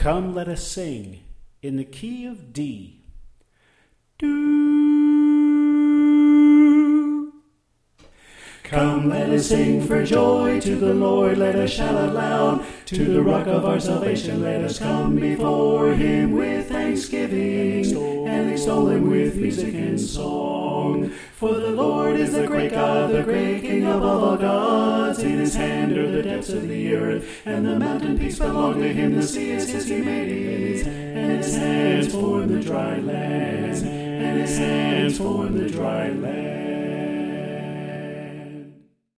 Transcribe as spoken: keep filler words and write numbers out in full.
Come, let us sing in the key of D. Do. Come, let us sing for joy to the Lord. Let us shout out loud to the rock of our salvation. Let us come before him with thanksgiving and extol him with music and song. For the Lord is the great God, the great King above all gods. In his hand are the depths of the earth, and the mountain peaks belong to him. The sea is his, he made it, and his hands form the dry land, and his hands form the dry land.